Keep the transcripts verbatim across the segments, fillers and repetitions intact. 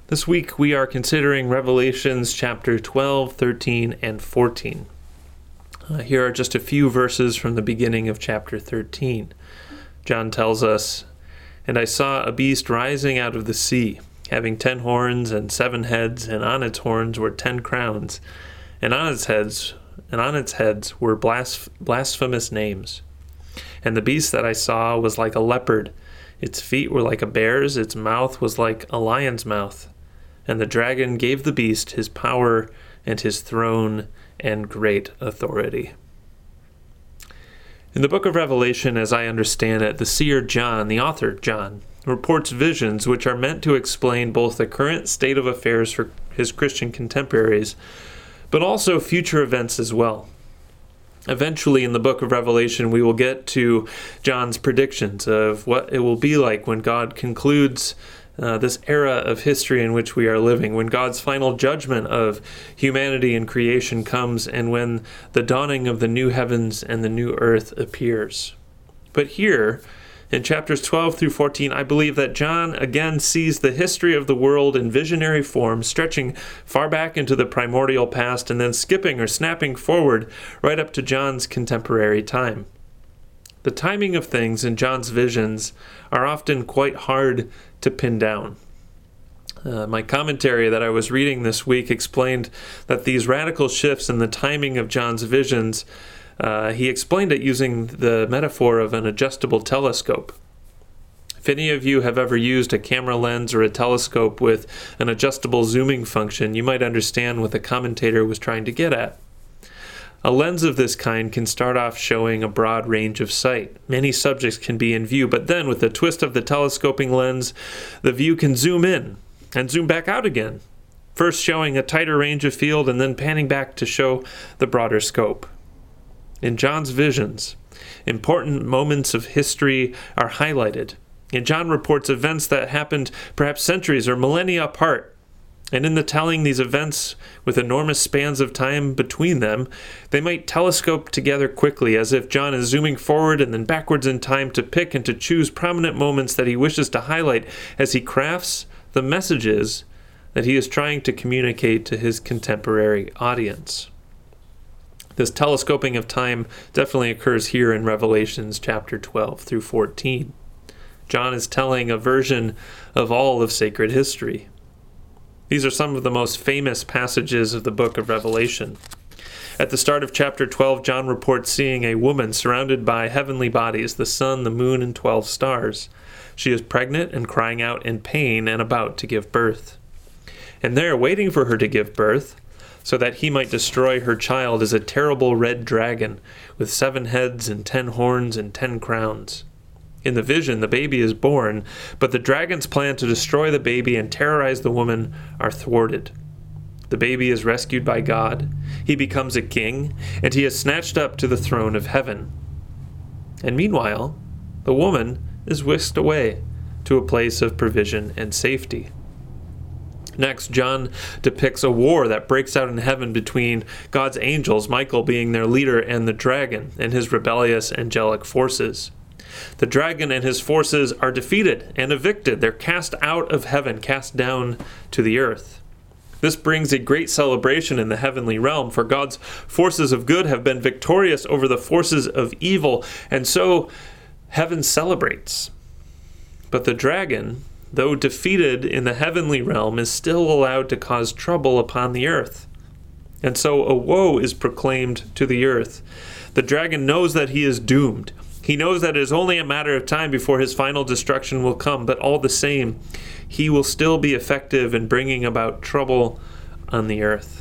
This week we are considering Revelations chapter twelve, thirteen, and fourteen. Uh, here are just a few verses from the beginning of chapter thirteen. John tells us, "And I saw a beast rising out of the sea, having ten horns and seven heads, and on its horns were ten crowns, and on its heads and on its heads were blas- blasphemous names. And the beast that I saw was like a leopard, its feet were like a bear's, its mouth was like a lion's mouth. And the dragon gave the beast his power and his throne and great authority." In the book of Revelation, as I understand it, the seer John, the author John, reports visions which are meant to explain both the current state of affairs for his Christian contemporaries, but also future events as well. Eventually, in the book of Revelation, we will get to John's predictions of what it will be like when God concludes Uh, this era of history in which we are living, when God's final judgment of humanity and creation comes, and when the dawning of the new heavens and the new earth appears. But here, in chapters twelve through fourteen, I believe that John again sees the history of the world in visionary form, stretching far back into the primordial past and then skipping or snapping forward right up to John's contemporary time. The timing of things in John's visions are often quite hard to pin down. Uh, my commentary that I was reading this week explained that these radical shifts in the timing of John's visions, uh, he explained it using the metaphor of an adjustable telescope. If any of you have ever used a camera lens or a telescope with an adjustable zooming function, you might understand what the commentator was trying to get at. A lens of this kind can start off showing a broad range of sight. Many subjects can be in view, but then with the twist of the telescoping lens, the view can zoom in and zoom back out again, first showing a tighter range of field and then panning back to show the broader scope. In John's visions, important moments of history are highlighted, and John reports events that happened perhaps centuries or millennia apart. And in the telling these events with enormous spans of time between them, they might telescope together quickly, as if John is zooming forward and then backwards in time to pick and to choose prominent moments that he wishes to highlight as he crafts the messages that he is trying to communicate to his contemporary audience. This telescoping of time definitely occurs here in Revelations chapter twelve through fourteen. John is telling a version of all of sacred history. These are some of the most famous passages of the book of Revelation. At the start of chapter twelve, John reports seeing a woman surrounded by heavenly bodies, the sun, the moon, and twelve stars. She is pregnant and crying out in pain and about to give birth. And there, waiting for her to give birth, so that he might destroy her child, is a terrible red dragon with seven heads and ten horns and ten crowns. In the vision, the baby is born, but the dragon's plan to destroy the baby and terrorize the woman are thwarted. The baby is rescued by God. He becomes a king, and he is snatched up to the throne of heaven. And meanwhile, the woman is whisked away to a place of provision and safety. Next, John depicts a war that breaks out in heaven between God's angels, Michael being their leader, and the dragon and his rebellious angelic forces. The dragon and his forces are defeated and evicted. They're cast out of heaven, cast down to the earth. This brings a great celebration in the heavenly realm, for God's forces of good have been victorious over the forces of evil, and so heaven celebrates. But the dragon, though defeated in the heavenly realm, is still allowed to cause trouble upon the earth. And so a woe is proclaimed to the earth. The dragon knows that he is doomed. He knows that it is only a matter of time before his final destruction will come, but all the same, he will still be effective in bringing about trouble on the earth.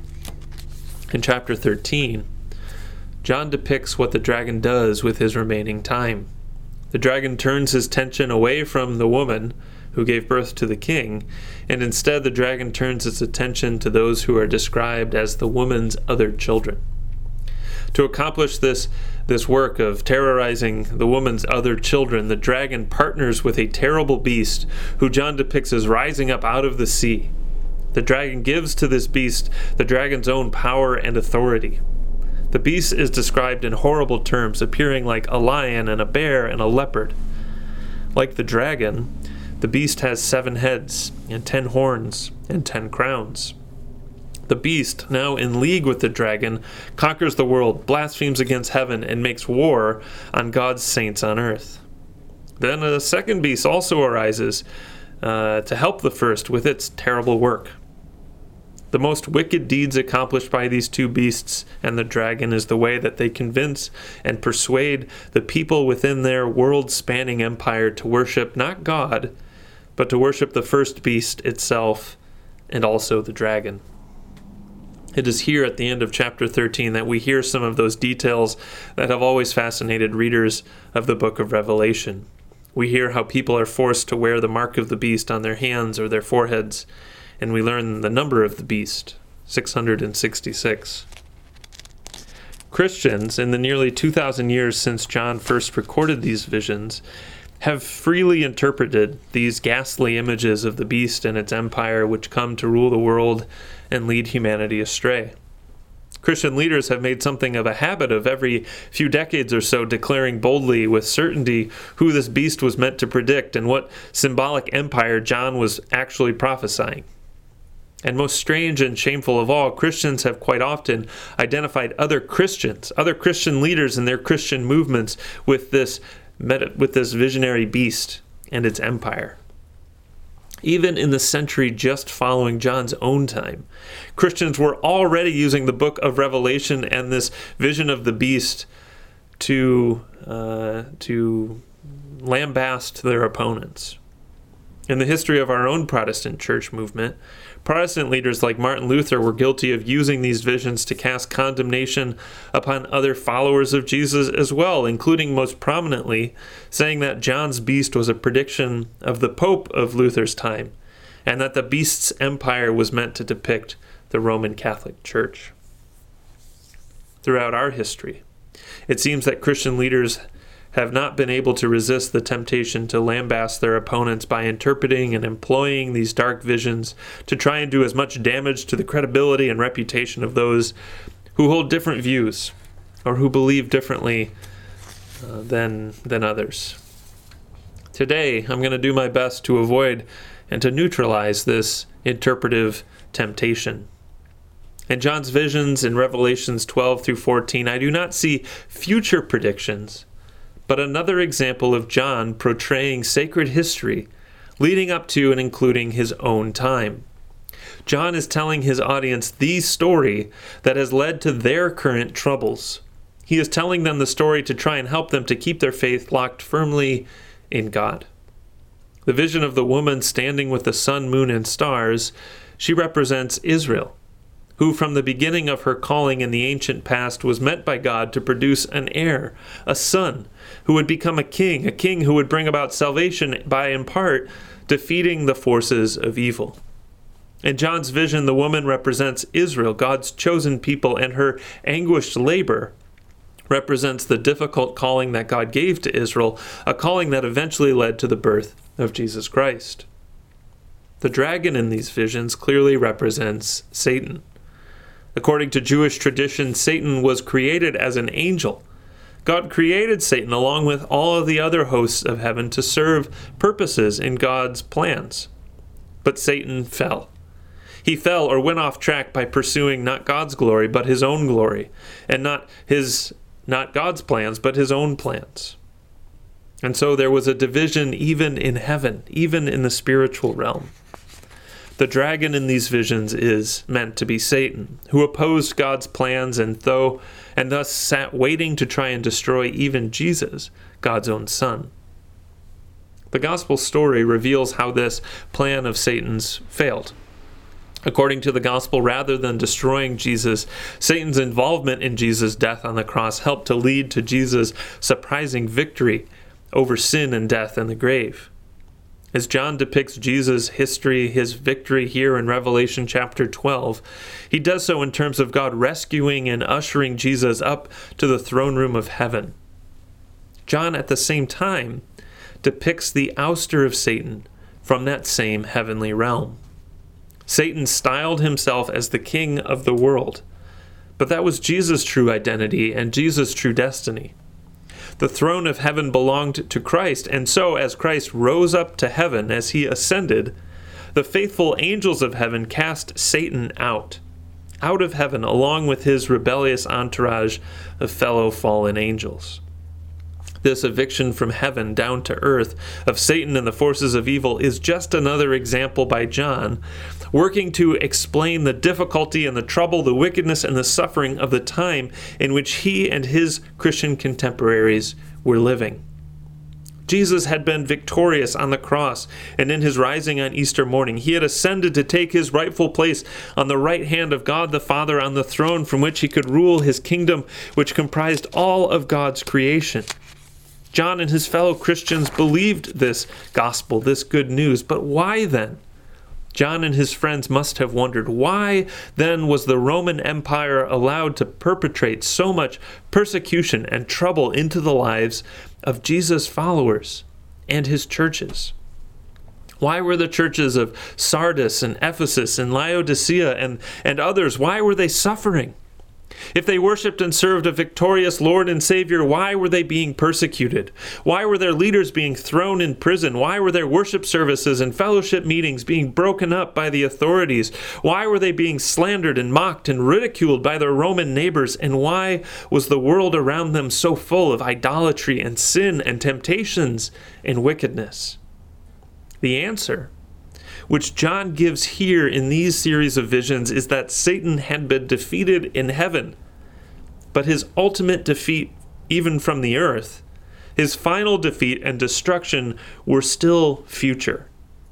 In chapter thirteen, John depicts what the dragon does with his remaining time. The dragon turns his attention away from the woman who gave birth to the king, and instead the dragon turns its attention to those who are described as the woman's other children. To accomplish this, this work of terrorizing the woman's other children, the dragon partners with a terrible beast who John depicts as rising up out of the sea. The dragon gives to this beast the dragon's own power and authority. The beast is described in horrible terms, appearing like a lion and a bear and a leopard. Like the dragon, The beast has seven heads, and ten horns, and ten crowns. The beast, now in league with the dragon, conquers the world, blasphemes against heaven, and makes war on God's saints on earth. Then a second beast also arises uh, to help the first with its terrible work. The most wicked deeds accomplished by these two beasts and the dragon is the way that they convince and persuade the people within their world-spanning empire to worship not God, but to worship the first beast itself and also the dragon. It is here at the end of chapter thirteen that we hear some of those details that have always fascinated readers of the book of Revelation. We hear how people are forced to wear the mark of the beast on their hands or their foreheads, and we learn the number of the beast, six hundred sixty-six. Christians, in the nearly two thousand years since John first recorded these visions, have freely interpreted these ghastly images of the beast and its empire which come to rule the world and lead humanity astray. Christian leaders have made something of a habit of every few decades or so declaring boldly with certainty who this beast was meant to predict and what symbolic empire John was actually prophesying. And most strange and shameful of all, Christians have quite often identified other Christians, other Christian leaders and their Christian movements with this with this visionary beast and its empire. Even in the century just following John's own time, Christians were already using the book of Revelation and this vision of the beast to uh, to lambaste their opponents. In the history of our own Protestant church movement, Protestant leaders like Martin Luther were guilty of using these visions to cast condemnation upon other followers of Jesus as well, including most prominently saying that John's beast was a prediction of the Pope of Luther's time, and that the beast's empire was meant to depict the Roman Catholic Church. Throughout our history, it seems that Christian leaders have not been able to resist the temptation to lambaste their opponents by interpreting and employing these dark visions to try and do as much damage to the credibility and reputation of those who hold different views or who believe differently uh, than, than others. Today, I'm going to do my best to avoid and to neutralize this interpretive temptation. In John's visions in Revelations twelve through fourteen, I do not see future predictions, but another example of John portraying sacred history leading up to and including his own time. John is telling his audience the story that has led to their current troubles. He is telling them the story to try and help them to keep their faith locked firmly in God. The vision of the woman standing with the sun, moon, and stars, she represents Israel, who from the beginning of her calling in the ancient past was meant by God to produce an heir, a son, who would become a king, a king who would bring about salvation by, in part, defeating the forces of evil. In John's vision, the woman represents Israel, God's chosen people, and her anguished labor represents the difficult calling that God gave to Israel, a calling that eventually led to the birth of Jesus Christ. The dragon in these visions clearly represents Satan. According to Jewish tradition, Satan was created as an angel. God created Satan along with all of the other hosts of heaven to serve purposes in God's plans. But Satan fell. He fell or went off track by pursuing not God's glory, but his own glory, and not his not God's plans, but his own plans. And so there was a division even in heaven, even in the spiritual realm. The dragon in these visions is meant to be Satan, who opposed God's plans and though and thus sat waiting to try and destroy even Jesus, God's own son. The gospel story reveals how this plan of Satan's failed. According to the gospel, rather than destroying Jesus, Satan's involvement in Jesus' death on the cross helped to lead to Jesus' surprising victory over sin and death and the grave. As John depicts Jesus' history, his victory here in Revelation chapter twelve, he does so in terms of God rescuing and ushering Jesus up to the throne room of heaven. John, at the same time, depicts the ouster of Satan from that same heavenly realm. Satan styled himself as the king of the world, but that was Jesus' true identity and Jesus' true destiny. The throne of heaven belonged to Christ, and so as Christ rose up to heaven, as he ascended, the faithful angels of heaven cast Satan out, out of heaven, along with his rebellious entourage of fellow fallen angels. This eviction from heaven down to earth of Satan and the forces of evil is just another example by John, working to explain the difficulty and the trouble, the wickedness and the suffering of the time in which he and his Christian contemporaries were living. Jesus had been victorious on the cross, and in his rising on Easter morning, he had ascended to take his rightful place on the right hand of God the Father on the throne from which he could rule his kingdom, which comprised all of God's creation. John and his fellow Christians believed this gospel, this good news. But why then? John and his friends must have wondered, why then was the Roman Empire allowed to perpetrate so much persecution and trouble into the lives of Jesus' followers and his churches? Why were the churches of Sardis and Ephesus and Laodicea and, and others, why were they suffering? If they worshiped and served a victorious Lord and Savior, why were they being persecuted? Why were their leaders being thrown in prison? Why were their worship services and fellowship meetings being broken up by the authorities? Why were they being slandered and mocked and ridiculed by their Roman neighbors? And why was the world around them so full of idolatry and sin and temptations and wickedness? The answer, which John gives here in these series of visions, is that Satan had been defeated in heaven, but his ultimate defeat, even from the earth, his final defeat and destruction were still future.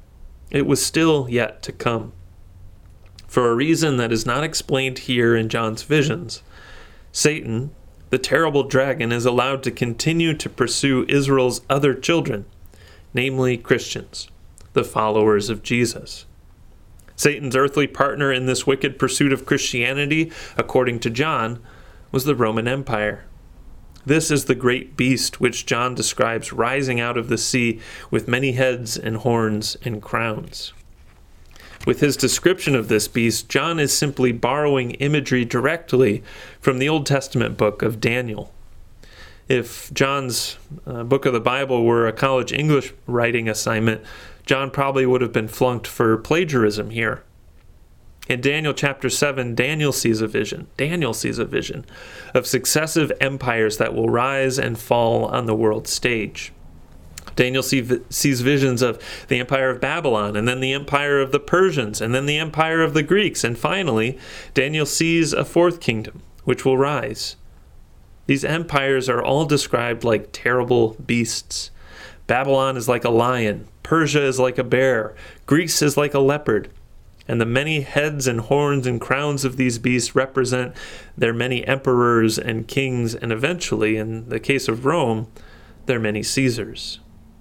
It was still yet to come. For a reason that is not explained here in John's visions, Satan, the terrible dragon, is allowed to continue to pursue Israel's other children, namely Christians, the followers of Jesus. Satan's earthly partner in this wicked pursuit of Christianity, according to John, was the Roman Empire. This is the great beast which John describes rising out of the sea with many heads and horns and crowns. With his description of this beast, John is simply borrowing imagery directly from the Old Testament book of Daniel. If John's uh, book of the Bible were a college English writing assignment, John probably would have been flunked for plagiarism here. In Daniel chapter seven, Daniel sees a vision. Daniel sees a vision of successive empires that will rise and fall on the world stage. Daniel see, sees visions of the empire of Babylon, and then the empire of the Persians, and then the empire of the Greeks, and finally, Daniel sees a fourth kingdom, which will rise. These empires are all described like terrible beasts. Babylon is like a lion, Persia is like a bear, Greece is like a leopard, and the many heads and horns and crowns of these beasts represent their many emperors and kings, and eventually, in the case of Rome, their many Caesars.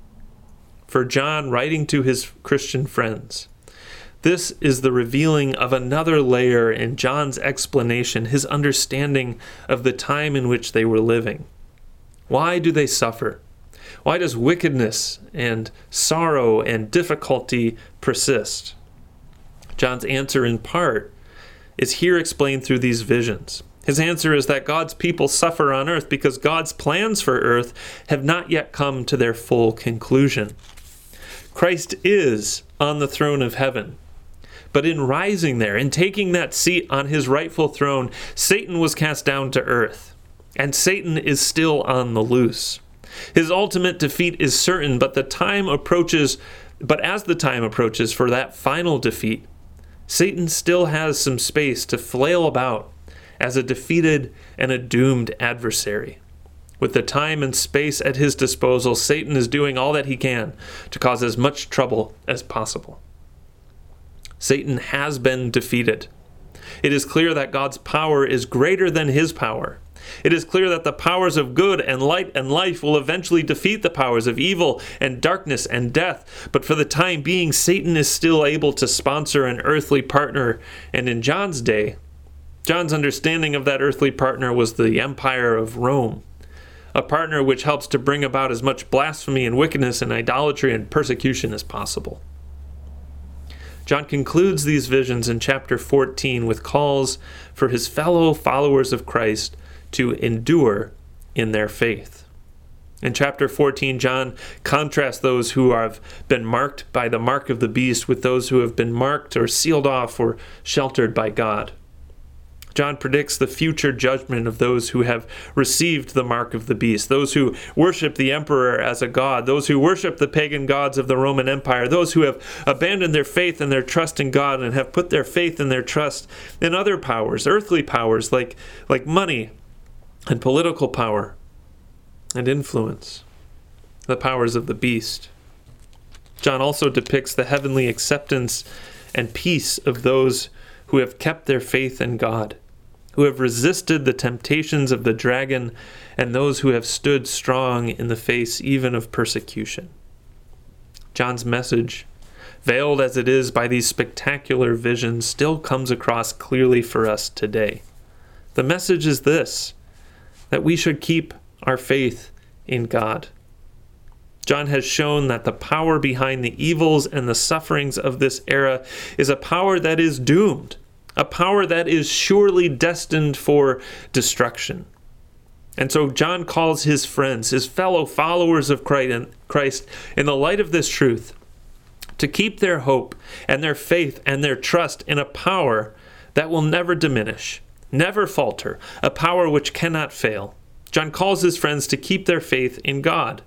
For John, writing to his Christian friends, this is the revealing of another layer in John's explanation, his understanding of the time in which they were living. Why do they suffer? Why does wickedness and sorrow and difficulty persist? John's answer, in part, is here explained through these visions. His answer is that God's people suffer on earth because God's plans for earth have not yet come to their full conclusion. Christ is on the throne of heaven. But in rising there, in taking that seat on his rightful throne, Satan was cast down to earth. And Satan is still on the loose. His ultimate defeat is certain, but the time approaches, but as the time approaches for that final defeat, Satan still has some space to flail about as a defeated and a doomed adversary. With the time and space at his disposal, Satan is doing all that he can to cause as much trouble as possible. Satan has been defeated. It is clear that God's power is greater than his power. It is clear that the powers of good and light and life will eventually defeat the powers of evil and darkness and death. But for the time being, Satan is still able to sponsor an earthly partner. And in John's day, John's understanding of that earthly partner was the empire of Rome, a partner which helps to bring about as much blasphemy and wickedness and idolatry and persecution as possible. John concludes these visions in chapter fourteen with calls for his fellow followers of Christ to endure in their faith. In chapter fourteen, John contrasts those who have been marked by the mark of the beast with those who have been marked or sealed off or sheltered by God. John predicts the future judgment of those who have received the mark of the beast, those who worship the emperor as a god, those who worship the pagan gods of the Roman Empire, those who have abandoned their faith and their trust in God and have put their faith and their trust in other powers, earthly powers like, like money and political power and influence, the powers of the beast. John also depicts the heavenly acceptance and peace of those who have kept their faith in God, who have resisted the temptations of the dragon, and those who have stood strong in the face even of persecution. John's message, veiled as it is by these spectacular visions, still comes across clearly for us today. The message is this, that we should keep our faith in God. John has shown that the power behind the evils and the sufferings of this era is a power that is doomed, a power that is surely destined for destruction. And so John calls his friends, his fellow followers of Christ, in the light of this truth, to keep their hope and their faith and their trust in a power that will never diminish, never falter, a power which cannot fail. John calls his friends to keep their faith in God.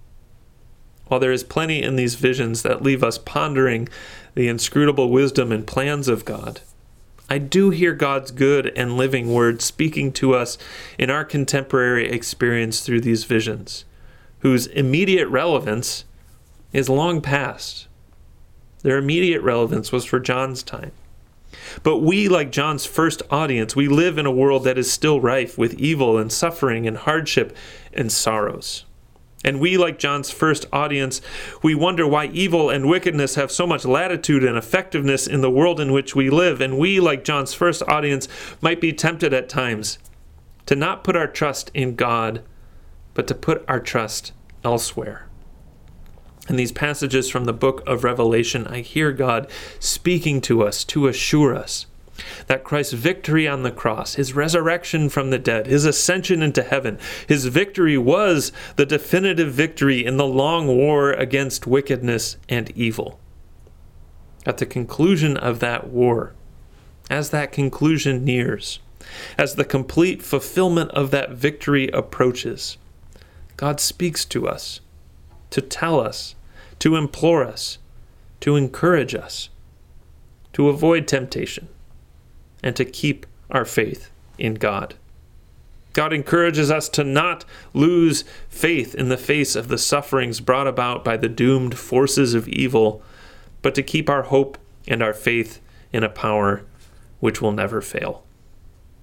While there is plenty in these visions that leave us pondering the inscrutable wisdom and plans of God, I do hear God's good and living word speaking to us in our contemporary experience through these visions, whose immediate relevance is long past. Their immediate relevance was for John's time. But we, like John's first audience, we live in a world that is still rife with evil and suffering and hardship and sorrows. And we, like John's first audience, we wonder why evil and wickedness have so much latitude and effectiveness in the world in which we live. And we, like John's first audience, might be tempted at times to not put our trust in God, but to put our trust elsewhere. In these passages from the book of Revelation, I hear God speaking to us to assure us that Christ's victory on the cross, his resurrection from the dead, his ascension into heaven, his victory was the definitive victory in the long war against wickedness and evil. At the conclusion of that war, as that conclusion nears, as the complete fulfillment of that victory approaches, God speaks to us, to tell us, to implore us, to encourage us, to avoid temptation, and to keep our faith in God. God encourages us to not lose faith in the face of the sufferings brought about by the doomed forces of evil, but to keep our hope and our faith in a power which will never fail.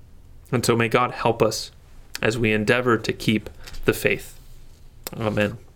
And so may God help us as we endeavor to keep the faith. Amen.